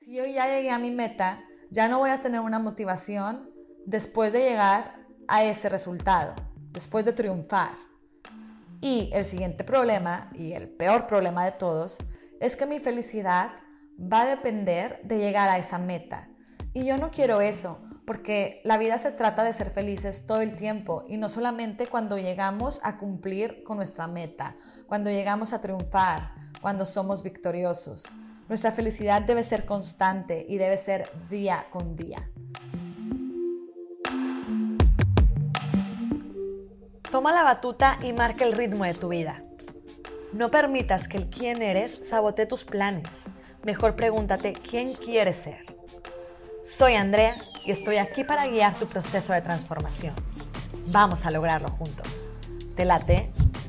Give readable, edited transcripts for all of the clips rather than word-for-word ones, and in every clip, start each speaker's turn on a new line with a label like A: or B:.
A: Si yo ya llegué a mi meta, ya no voy a tener una motivación después de llegar a ese resultado, después de triunfar. Y el siguiente problema, y el peor problema de todos, es que mi felicidad va a depender de llegar a esa meta. Y yo no quiero eso, porque la vida se trata de ser felices todo el tiempo y no solamente cuando llegamos a cumplir con nuestra meta, cuando llegamos a triunfar, cuando somos victoriosos. Nuestra felicidad debe ser constante y debe ser día con día. Toma la batuta y marca el ritmo de tu vida. No permitas que el quién eres sabotee tus planes. Mejor pregúntate quién quieres ser. Soy Andrea y estoy aquí para guiar tu proceso de transformación. Vamos a lograrlo juntos. ¿Te late?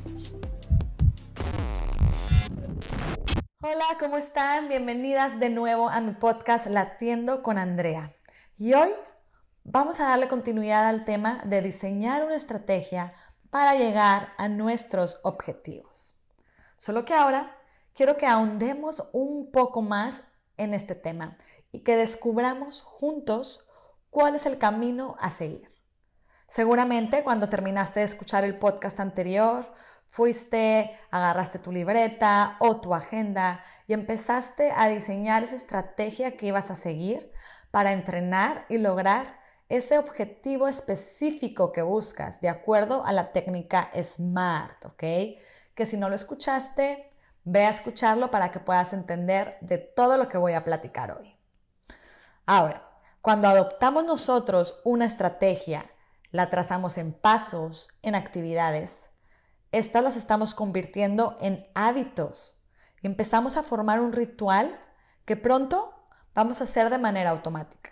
A: Hola, ¿cómo están? Bienvenidas de nuevo a mi podcast Latiendo con Andrea. Y hoy vamos a darle continuidad al tema de diseñar una estrategia para llegar a nuestros objetivos. Solo que ahora quiero que ahondemos un poco más en este tema y que descubramos juntos cuál es el camino a seguir. Seguramente cuando terminaste de escuchar el podcast anterior, agarraste tu libreta o tu agenda y empezaste a diseñar esa estrategia que ibas a seguir para entrenar y lograr ese objetivo específico que buscas, de acuerdo a la técnica SMART, ¿ok? Que si no lo escuchaste, ve a escucharlo para que puedas entender de todo lo que voy a platicar hoy. Ahora, cuando adoptamos nosotros una estrategia, la trazamos en pasos, en actividades, estas las estamos convirtiendo en hábitos y empezamos a formar un ritual que pronto vamos a hacer de manera automática.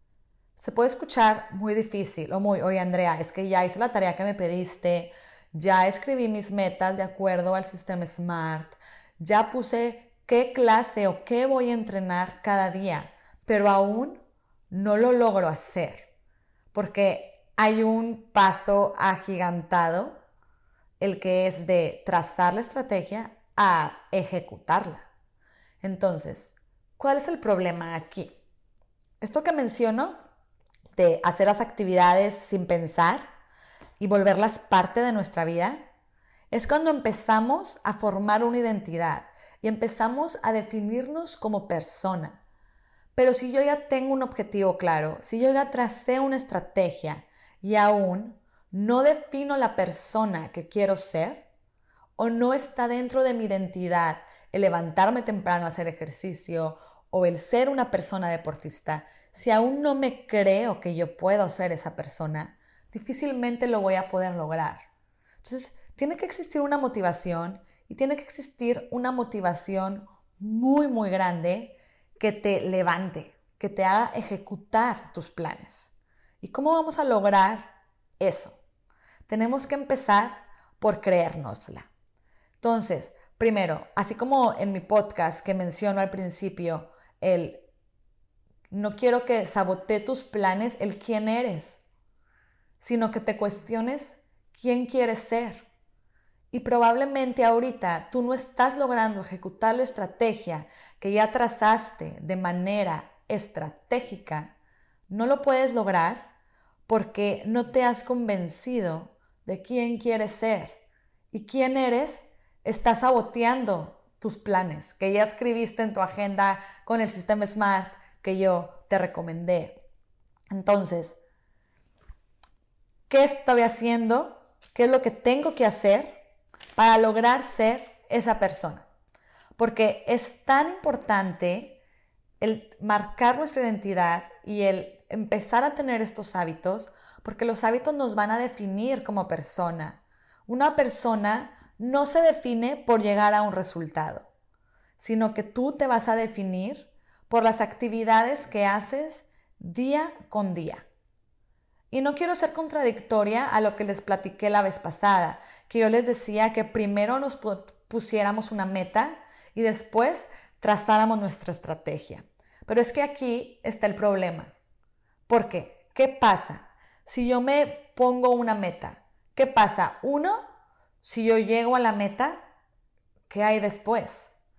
A: Se puede escuchar muy difícil oye Andrea, es que ya hice la tarea que me pediste, ya escribí mis metas de acuerdo al sistema SMART, ya puse qué clase o qué voy a entrenar cada día, pero aún no lo logro hacer porque hay un paso agigantado, el que es de trazar la estrategia a ejecutarla. Entonces, ¿cuál es el problema aquí? Esto que menciono de hacer las actividades sin pensar y volverlas parte de nuestra vida es cuando empezamos a formar una identidad y empezamos a definirnos como persona. Pero si yo ya tengo un objetivo claro, si yo ya tracé una estrategia y aún no defino la persona que quiero ser, o no está dentro de mi identidad el levantarme temprano a hacer ejercicio o el ser una persona deportista, si aún no me creo que yo puedo ser esa persona, difícilmente lo voy a poder lograr. Entonces, tiene que existir una motivación y tiene que existir una motivación muy, muy grande que te levante, que te haga ejecutar tus planes. ¿Y cómo vamos a lograr eso? Tenemos que empezar por creérnosla. Entonces, primero, así como en mi podcast que menciono al principio, no quiero que sabotee tus planes el quién eres, sino que te cuestiones quién quieres ser. Y probablemente ahorita tú no estás logrando ejecutar la estrategia que ya trazaste de manera estratégica. No lo puedes lograr porque no te has convencido de quién quieres ser. Y quién eres está saboteando tus planes que ya escribiste en tu agenda con el sistema SMART que yo te recomendé. Entonces, ¿qué estoy haciendo? ¿Qué es lo que tengo que hacer para lograr ser esa persona? Porque es tan importante el marcar nuestra identidad y el empezar a tener estos hábitos, porque los hábitos nos van a definir como persona. Una persona no se define por llegar a un resultado, sino que tú te vas a definir por las actividades que haces día con día. Y no quiero ser contradictoria a lo que les platiqué la vez pasada, que yo les decía que primero nos pusiéramos una meta y después trazáramos nuestra estrategia. Pero es que aquí está el problema. ¿Por qué? ¿Qué pasa si yo me pongo una meta? ¿Qué pasa? Uno, si yo llego a la meta, ¿qué hay después?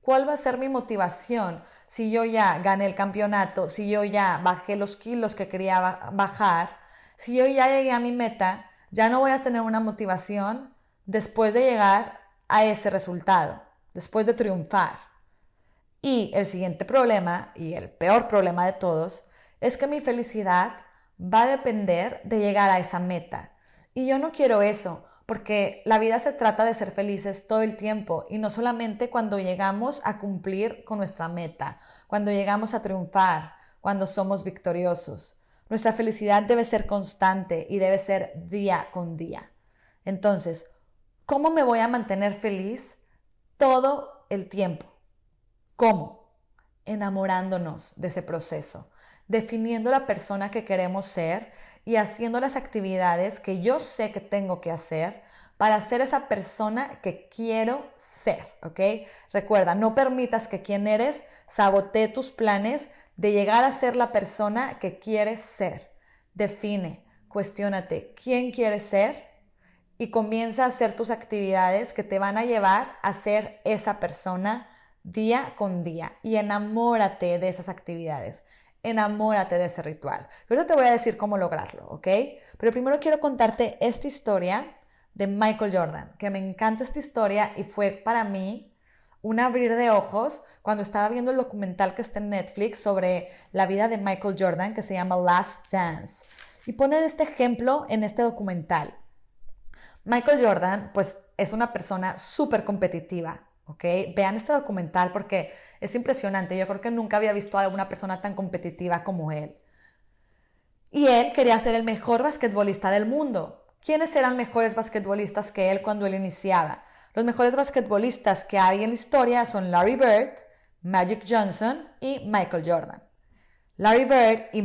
A: ¿Cuál va a ser mi motivación si yo ya gané el campeonato, si yo ya bajé los kilos que quería bajar, si yo ya llegué a mi meta? Ya no voy a tener una motivación después de llegar a ese resultado, después de triunfar. Y el siguiente problema, y el peor problema de todos, es que mi felicidad va a depender de llegar a esa meta. Y yo no quiero eso, porque la vida se trata de ser felices todo el tiempo y no solamente cuando llegamos a cumplir con nuestra meta, cuando llegamos a triunfar, cuando somos victoriosos. Nuestra felicidad debe ser constante y debe ser día con día. Entonces, ¿cómo me voy a mantener feliz todo el tiempo? ¿Cómo? Enamorándonos de ese proceso, definiendo la persona que queremos ser y haciendo las actividades que yo sé que tengo que hacer para ser esa persona que quiero ser, ¿ok? Recuerda, no permitas que quien eres sabotee tus planes de llegar a ser la persona que quieres ser. Define, cuestiónate quién quieres ser y comienza a hacer tus actividades que te van a llevar a ser esa persona día con día y enamórate de esas actividades, enamórate de ese ritual. Yo te voy a decir cómo lograrlo, ¿ok? Pero primero quiero contarte esta historia de Michael Jordan, que me encanta esta historia y fue para mí un abrir de ojos cuando estaba viendo el documental que está en Netflix sobre la vida de Michael Jordan, que se llama Last Dance. Y ponen este ejemplo en este documental. Michael Jordan, pues, es una persona súper competitiva. ¿Ok? Vean este documental porque es impresionante. Yo creo que nunca había visto a alguna persona tan competitiva como él. Y él quería ser el mejor basquetbolista del mundo. ¿Quiénes eran mejores basquetbolistas que él cuando él iniciaba? Los mejores basquetbolistas que hay en la historia son Larry Bird, Magic Johnson y Michael Jordan. Larry Bird y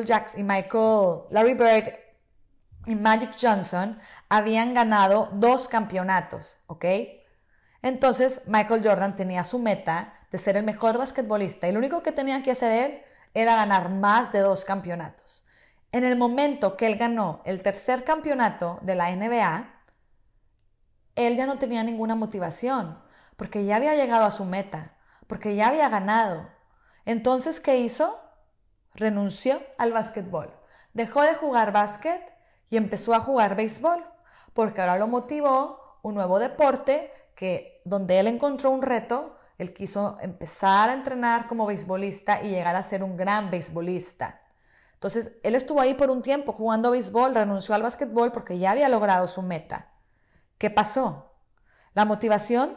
A: Magic Johnson habían ganado 2 campeonatos, ¿ok? Entonces Michael Jordan tenía su meta de ser el mejor basquetbolista y lo único que tenía que hacer él era ganar más de 2 campeonatos. En el momento que él ganó el 3er campeonato de la NBA, él ya no tenía ninguna motivación porque ya había llegado a su meta, porque ya había ganado. Entonces, ¿qué hizo? Renunció al básquetbol. Dejó de jugar básquet y empezó a jugar béisbol porque ahora lo motivó un nuevo deporte donde él encontró un reto. Él quiso empezar a entrenar como beisbolista y llegar a ser un gran beisbolista. Entonces, él estuvo ahí por un tiempo jugando béisbol, renunció al básquetbol porque ya había logrado su meta. ¿Qué pasó? La motivación,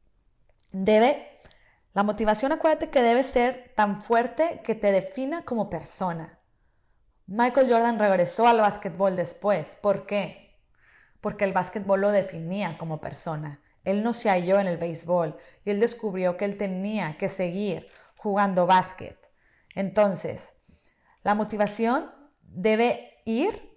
A: acuérdate que debe ser tan fuerte que te defina como persona. Michael Jordan regresó al básquetbol después. ¿Por qué? Porque el básquetbol lo definía como persona. Él no se halló en el béisbol y él descubrió que él tenía que seguir jugando básquet. Entonces, la motivación debe ir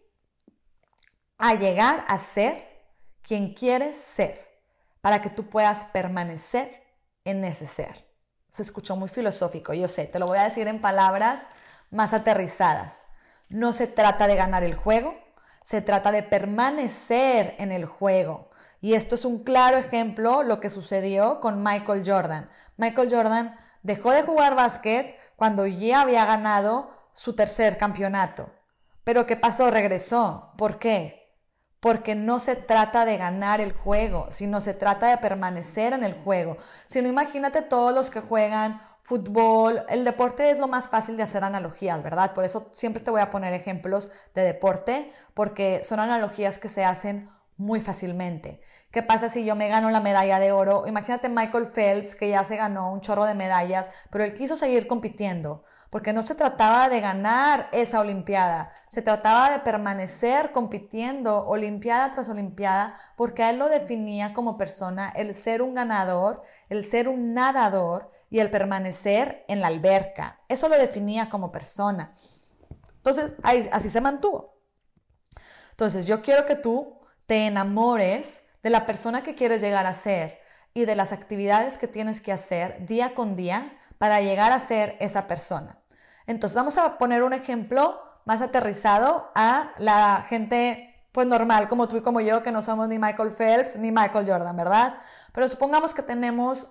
A: a llegar a ser quien quieres ser para que tú puedas permanecer en ese ser. Se escuchó muy filosófico, yo sé, te lo voy a decir en palabras más aterrizadas. No se trata de ganar el juego, se trata de permanecer en el juego. Y esto es un claro ejemplo lo que sucedió con Michael Jordan. Michael Jordan dejó de jugar básquet cuando ya había ganado su 3er campeonato. Pero ¿qué pasó? Regresó. ¿Por qué? Porque no se trata de ganar el juego, sino se trata de permanecer en el juego. Si no, imagínate todos los que juegan fútbol. El deporte es lo más fácil de hacer analogías, ¿verdad? Por eso siempre te voy a poner ejemplos de deporte, porque son analogías que se hacen muy fácilmente. ¿Qué pasa si yo me gano la medalla de oro? Imagínate Michael Phelps, que ya se ganó un chorro de medallas, pero él quiso seguir compitiendo, porque no se trataba de ganar esa olimpiada, se trataba de permanecer compitiendo olimpiada tras olimpiada, porque a él lo definía como persona el ser un ganador, el ser un nadador y el permanecer en la alberca. Eso lo definía como persona. Entonces, así se mantuvo. Entonces, yo quiero que tú te enamores de la persona que quieres llegar a ser y de las actividades que tienes que hacer día con día para llegar a ser esa persona. Entonces vamos a poner un ejemplo más aterrizado a la gente pues normal como tú y como yo, que no somos ni Michael Phelps ni Michael Jordan, ¿verdad? Pero supongamos que tenemos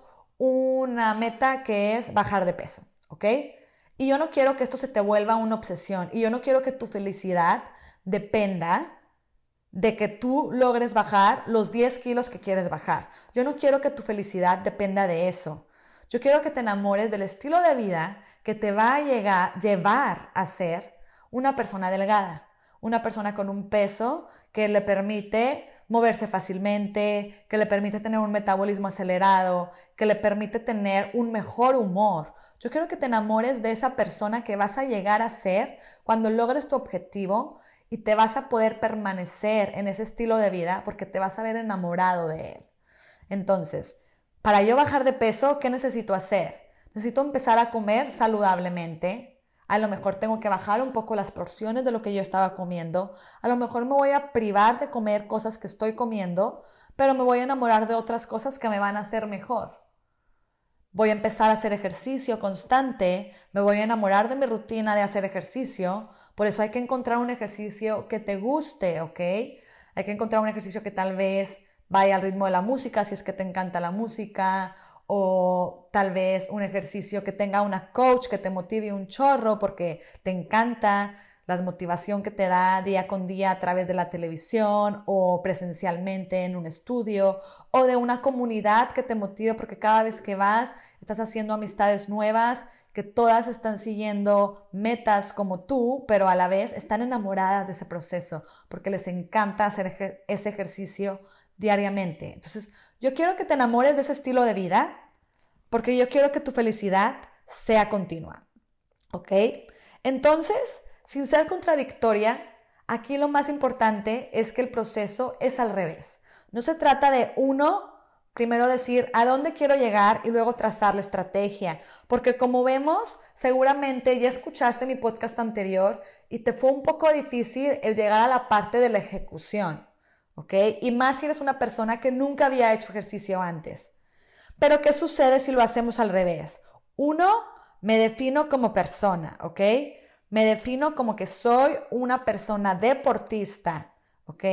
A: una meta que es bajar de peso, ¿ok? Y yo no quiero que esto se te vuelva una obsesión y yo no quiero que tu felicidad dependa de que tú logres bajar los 10 kilos que quieres bajar. Yo no quiero que tu felicidad dependa de eso. Yo quiero que te enamores del estilo de vida que te va a llevar a ser una persona delgada, una persona con un peso que le permite moverse fácilmente, que le permite tener un metabolismo acelerado, que le permite tener un mejor humor. Yo quiero que te enamores de esa persona que vas a llegar a ser cuando logres tu objetivo y te vas a poder permanecer en ese estilo de vida porque te vas a ver enamorado de él. Entonces, para yo bajar de peso, ¿qué necesito hacer? Necesito empezar a comer saludablemente. A lo mejor tengo que bajar un poco las porciones de lo que yo estaba comiendo. A lo mejor me voy a privar de comer cosas que estoy comiendo, pero me voy a enamorar de otras cosas que me van a hacer mejor. Voy a empezar a hacer ejercicio constante, me voy a enamorar de mi rutina de hacer ejercicio. Por eso hay que encontrar un ejercicio que te guste, ¿ok? Hay que encontrar un ejercicio que tal vez vaya al ritmo de la música, si es que te encanta la música, o tal vez un ejercicio que tenga una coach que te motive un chorro porque te encanta la motivación que te da día con día a través de la televisión o presencialmente en un estudio, o de una comunidad que te motive porque cada vez que vas estás haciendo amistades nuevas que todas están siguiendo metas como tú, pero a la vez están enamoradas de ese proceso porque les encanta hacer ese ejercicio diariamente. Entonces, yo quiero que te enamores de ese estilo de vida porque yo quiero que tu felicidad sea continua, ¿ok? Entonces, sin ser contradictoria, aquí lo más importante es que el proceso es al revés. No se trata de primero decir a dónde quiero llegar y luego trazar la estrategia. Porque como vemos, seguramente ya escuchaste mi podcast anterior y te fue un poco difícil el llegar a la parte de la ejecución, ¿ok? Y más si eres una persona que nunca había hecho ejercicio antes. Pero ¿qué sucede si lo hacemos al revés? Me defino como persona, ¿ok? Me defino como que soy una persona deportista, ¿ok?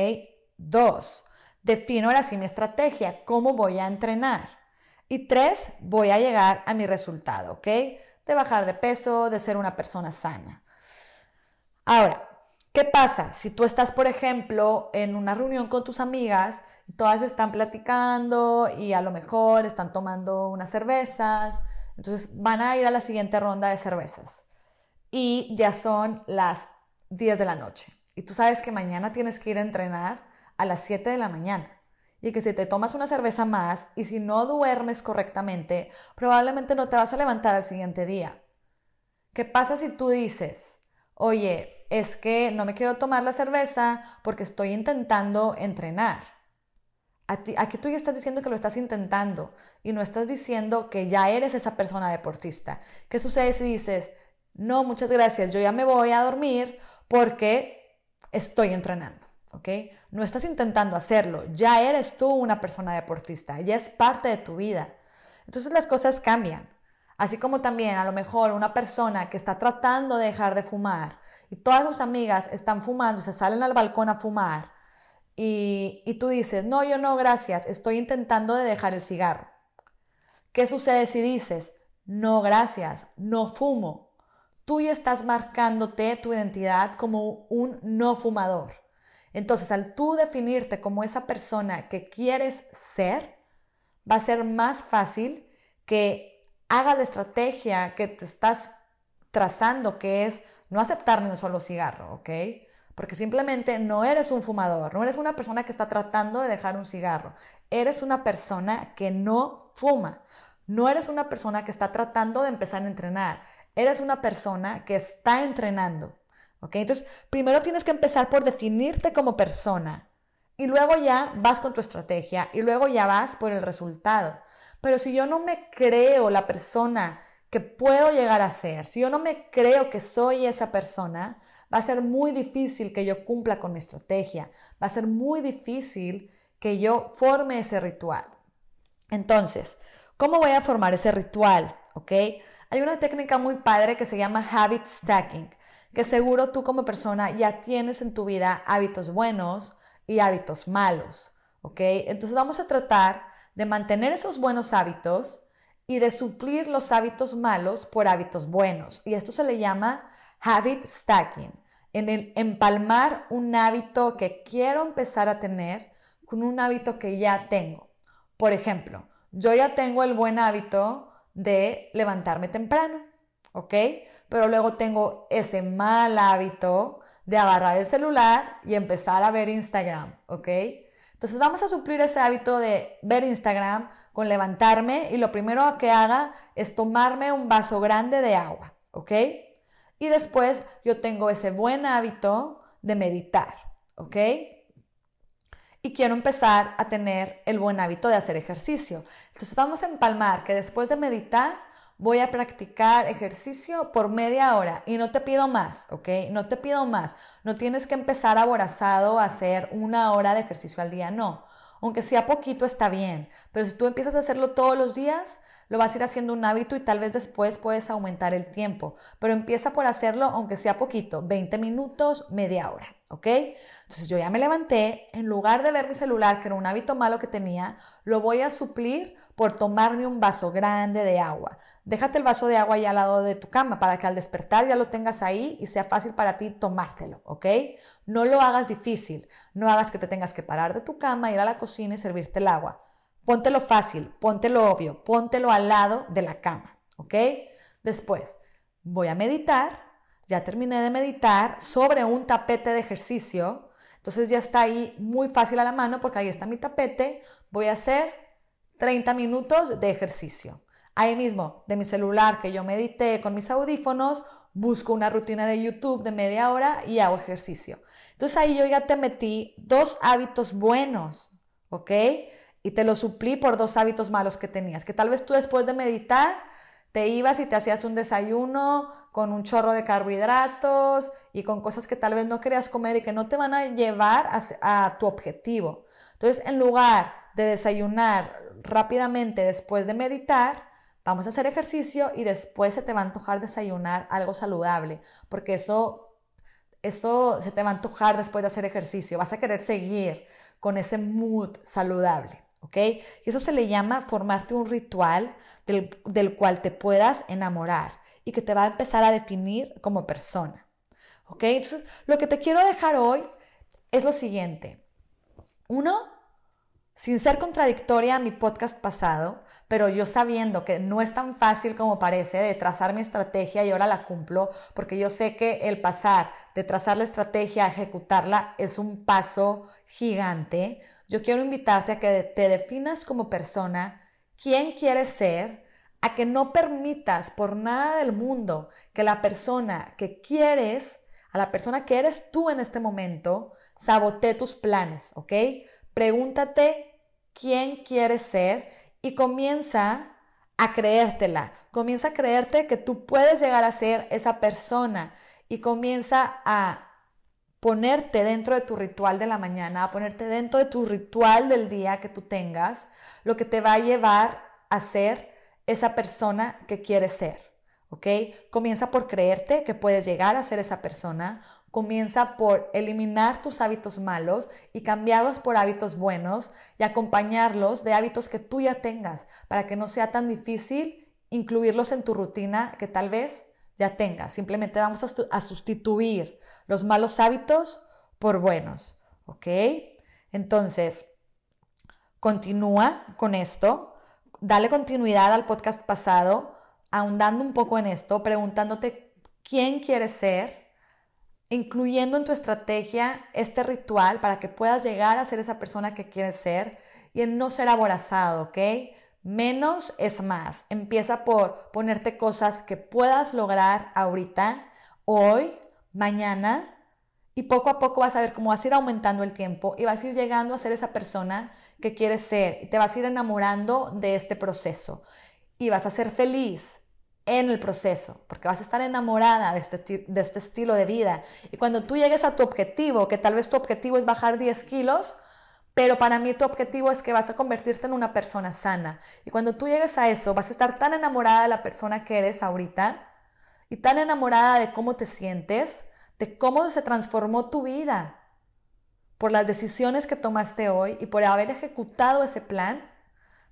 A: 2, defino ahora sí mi estrategia, cómo voy a entrenar. Y 3, voy a llegar a mi resultado, ¿ok? De bajar de peso, de ser una persona sana. Ahora, ¿qué pasa? Si tú estás, por ejemplo, en una reunión con tus amigas, y todas están platicando y a lo mejor están tomando unas cervezas, entonces van a ir a la siguiente ronda de cervezas. Y ya son las 10 de la noche. Y tú sabes que mañana tienes que ir a entrenar a las 7 de la mañana. Y que si te tomas una cerveza más y si no duermes correctamente, probablemente no te vas a levantar al siguiente día. ¿Qué pasa si tú dices, oye, es que no me quiero tomar la cerveza porque estoy intentando entrenar? Aquí tú ya estás diciendo que lo estás intentando y no estás diciendo que ya eres esa persona deportista. ¿Qué sucede si dices, no, muchas gracias, yo ya me voy a dormir porque estoy entrenando, ¿ok? No estás intentando hacerlo, ya eres tú una persona deportista, ya es parte de tu vida. Entonces las cosas cambian. Así como también a lo mejor una persona que está tratando de dejar de fumar y todas sus amigas están fumando, se salen al balcón a fumar y tú dices, no, yo no, gracias, estoy intentando de dejar el cigarro. ¿Qué sucede si dices, no, gracias, no fumo? Tú ya estás marcándote tu identidad como un no fumador. Entonces, al tú definirte como esa persona que quieres ser, va a ser más fácil que hagas la estrategia que te estás trazando, que es no aceptar ni un solo cigarro, ¿ok? Porque simplemente no eres un fumador, no eres una persona que está tratando de dejar un cigarro. Eres una persona que no fuma. No eres una persona que está tratando de empezar a entrenar. Eres una persona que está entrenando. ¿Ok? Entonces, primero tienes que empezar por definirte como persona. Y luego ya vas con tu estrategia. Y luego ya vas por el resultado. Pero si yo no me creo la persona que puedo llegar a ser, si yo no me creo que soy esa persona, va a ser muy difícil que yo cumpla con mi estrategia. Va a ser muy difícil que yo forme ese ritual. Entonces, ¿cómo voy a formar ese ritual? ¿Ok? Hay una técnica muy padre que se llama habit stacking, que seguro tú como persona ya tienes en tu vida hábitos buenos y hábitos malos. ¿Ok? Entonces vamos a tratar de mantener esos buenos hábitos y de suplir los hábitos malos por hábitos buenos. Y esto se le llama habit stacking, en el empalmar un hábito que quiero empezar a tener con un hábito que ya tengo. Por ejemplo, yo ya tengo el buen hábito de levantarme temprano, ¿ok? Pero luego tengo ese mal hábito de agarrar el celular y empezar a ver Instagram, ¿ok? Entonces vamos a suplir ese hábito de ver Instagram con levantarme y lo primero que haga es tomarme un vaso grande de agua, ¿ok? Y después yo tengo ese buen hábito de meditar, ¿ok? Y quiero empezar a tener el buen hábito de hacer ejercicio. Entonces vamos a empalmar que después de meditar voy a practicar ejercicio por media hora y no te pido más, ¿ok? No te pido más. No tienes que empezar aborazado a hacer 1 hora de ejercicio al día, no. Aunque sea poquito está bien, pero si tú empiezas a hacerlo todos los días, lo vas a ir haciendo un hábito y tal vez después puedes aumentar el tiempo. Pero empieza por hacerlo aunque sea poquito, 20 minutos, media hora, ¿ok? Entonces yo ya me levanté, en lugar de ver mi celular, que era un hábito malo que tenía, lo voy a suplir por tomarme un vaso grande de agua. Déjate el vaso de agua ahí al lado de tu cama para que al despertar ya lo tengas ahí y sea fácil para ti tomártelo, ¿ok? No lo hagas difícil, no hagas que te tengas que parar de tu cama, ir a la cocina y servirte el agua. Póntelo fácil, póntelo obvio, póntelo al lado de la cama, ¿ok? Después, voy a meditar, ya terminé de meditar sobre un tapete de ejercicio, entonces ya está ahí muy fácil a la mano porque ahí está mi tapete, voy a hacer 30 minutos de ejercicio. Ahí mismo, de mi celular que yo medité con mis audífonos, busco una rutina de YouTube de media hora y hago ejercicio. Entonces ahí yo ya te metí 2 hábitos buenos, ¿ok? Y te lo suplí por 2 hábitos malos que tenías, que tal vez tú después de meditar te ibas y te hacías un desayuno con un chorro de carbohidratos y con cosas que tal vez no querías comer y que no te van a llevar a tu objetivo. Entonces, en lugar de desayunar rápidamente después de meditar, vamos a hacer ejercicio y después se te va a antojar desayunar algo saludable, porque eso se te va a antojar después de hacer ejercicio. Vas a querer seguir con ese mood saludable, ¿ok? Y eso se le llama formarte un ritual del cual te puedas enamorar y que te va a empezar a definir como persona, ¿ok? Entonces, lo que te quiero dejar hoy es lo siguiente. 1, sin ser contradictoria a mi podcast pasado, pero yo sabiendo que no es tan fácil como parece de trazar mi estrategia y ahora la cumplo, porque yo sé que el pasar de trazar la estrategia a ejecutarla es un paso gigante. Yo quiero invitarte a que te definas como persona, quién quieres ser, a que no permitas por nada del mundo que la persona que quieres, a la persona que eres tú en este momento, sabotee tus planes, ¿ok? Pregúntate quién quieres ser y comienza a creértela. Comienza a creerte que tú puedes llegar a ser esa persona y comienza a ponerte dentro de tu ritual de la mañana, a ponerte dentro de tu ritual del día que tú tengas, lo que te va a llevar a ser esa persona que quieres ser, ¿ok? Comienza por creerte que puedes llegar a ser esa persona. Comienza por eliminar tus hábitos malos y cambiarlos por hábitos buenos y acompañarlos de hábitos que tú ya tengas para que no sea tan difícil incluirlos en tu rutina que tal vez ya tengas. Simplemente vamos a sustituir los malos hábitos por buenos, ¿ok? Entonces, continúa con esto, dale continuidad al podcast pasado, ahondando un poco en esto, preguntándote quién quieres ser, incluyendo en tu estrategia este ritual para que puedas llegar a ser esa persona que quieres ser y en no ser aborazado, ¿ok? Menos es más. Empieza por ponerte cosas que puedas lograr ahorita, hoy, mañana, y poco a poco vas a ver cómo vas a ir aumentando el tiempo y vas a ir llegando a ser esa persona que quieres ser y te vas a ir enamorando de este proceso y vas a ser feliz en el proceso, porque vas a estar enamorada de este estilo de vida. Y cuando tú llegues a tu objetivo, que tal vez tu objetivo es bajar 10 kilos, pero para mí tu objetivo es que vas a convertirte en una persona sana. Y cuando tú llegues a eso, vas a estar tan enamorada de la persona que eres ahorita y tan enamorada de cómo te sientes, de cómo se transformó tu vida por las decisiones que tomaste hoy y por haber ejecutado ese plan.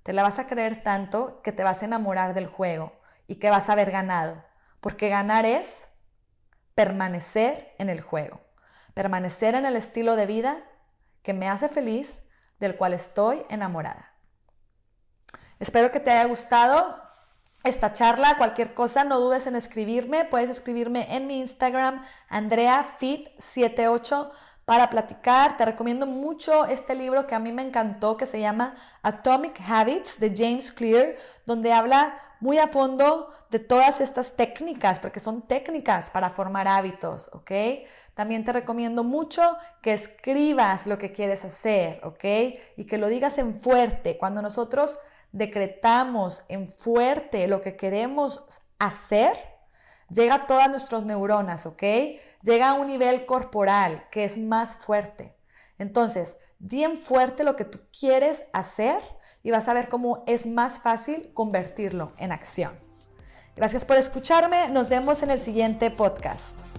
A: te la vas a creer tanto que te vas a enamorar del juego y que vas a haber ganado. Porque ganar es permanecer en el juego, permanecer en el estilo de vida que me hace feliz, del cual estoy enamorada. Espero que te haya gustado esta charla. Cualquier cosa, no dudes en escribirme. Puedes escribirme en mi Instagram, AndreaFit78, para platicar. Te recomiendo mucho este libro que a mí me encantó, que se llama Atomic Habits, de James Clear, donde habla muy a fondo de todas estas técnicas, porque son técnicas para formar hábitos, ¿ok? También te recomiendo mucho que escribas lo que quieres hacer, ¿ok? Y que lo digas en fuerte. Cuando nosotros decretamos en fuerte lo que queremos hacer, llega a todas nuestras neuronas, ¿ok? Llega a un nivel corporal que es más fuerte. Entonces, di en fuerte lo que tú quieres hacer y vas a ver cómo es más fácil convertirlo en acción. Gracias por escucharme. Nos vemos en el siguiente podcast.